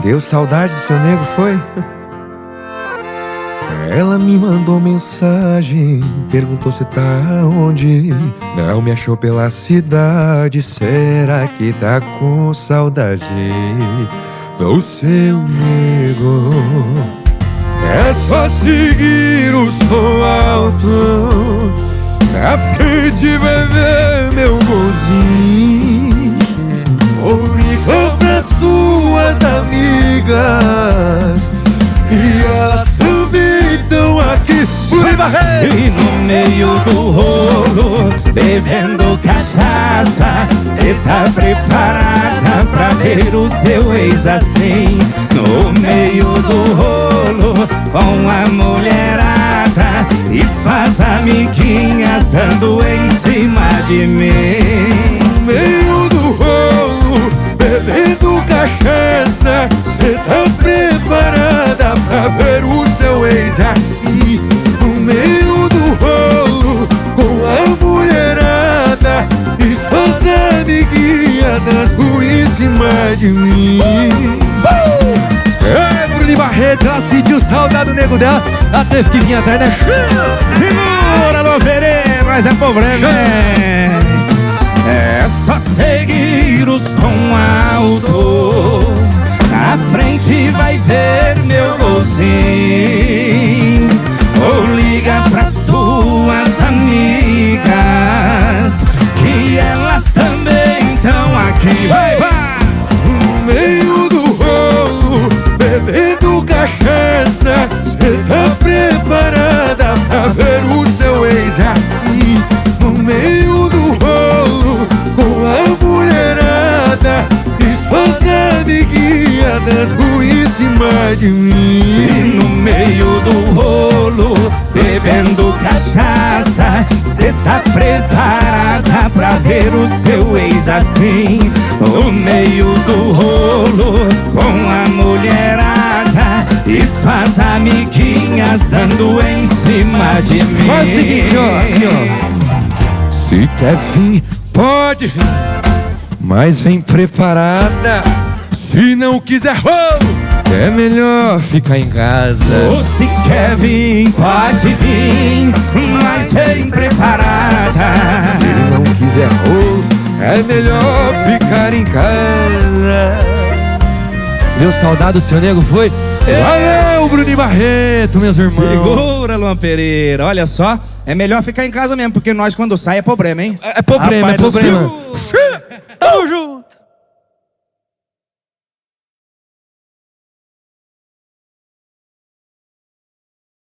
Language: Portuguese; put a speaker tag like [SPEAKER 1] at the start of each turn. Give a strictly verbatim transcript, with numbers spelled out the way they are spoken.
[SPEAKER 1] Deu saudade do seu nego, foi? Ela me mandou mensagem, perguntou se tá onde. Não me achou pela cidade, será que tá com saudade do seu nego? É só seguir o som alto, na frente vai ver meu golzinho. Ou liga pra suas amigas e elas também estão aqui.
[SPEAKER 2] E no meio do rolo, bebendo cachaça, cê tá preparada pra ver o seu ex assim? No meio do rolo, com a mulherada e suas amiguinhas dando em cima de mim.
[SPEAKER 1] No meio do rolo, bebendo cachaça, cê tá preparada pra ver o seu ex assim? No meio do rolo, com a mulherada e suas amiguinhas dando em cima de mim. uh! É, Bruno Barreto, ela sentiu saudade do nego dela, ela teve que vir atrás da chance.
[SPEAKER 2] Segura, Alô Pereira, mas é problema. É só seguir o som alto, na frente vai ver meu golzinho. Ou liga pra suas amigas, que elas também estão aqui. Vai, vai!
[SPEAKER 1] No meio do rolo, bebendo cachaça, cê tá preparada pra ver o seu ex assim? No meio do rolo, com a mulherada e suas amiguinhas dando em cima de mim.
[SPEAKER 2] E no meio do rolo, bebendo cachaça, cê tá preparada pra ver o seu ex assim? No meio do rolo, com a mulherada e suas amiguinhas dando em cima de mim.
[SPEAKER 1] Faz o seguinte, ó, assim, ó. Se quer vir, pode vir, mas vem preparada. Se não quiser rolo, é melhor ficar em casa.
[SPEAKER 2] Ou se quer vir, pode vir, mas vem preparada.
[SPEAKER 1] Se não quiser rolo, é melhor ficar em casa. Deu saudade do seu nego, foi? Valeu, Bruno Barreto, meus irmãos.
[SPEAKER 2] Segura, Luan Pereira. Olha só, é melhor ficar em casa mesmo, porque nós quando sai é problema, hein?
[SPEAKER 1] É, é problema,
[SPEAKER 2] Rapaz
[SPEAKER 1] é problema.
[SPEAKER 2] do céu.
[SPEAKER 1] Tamo junto.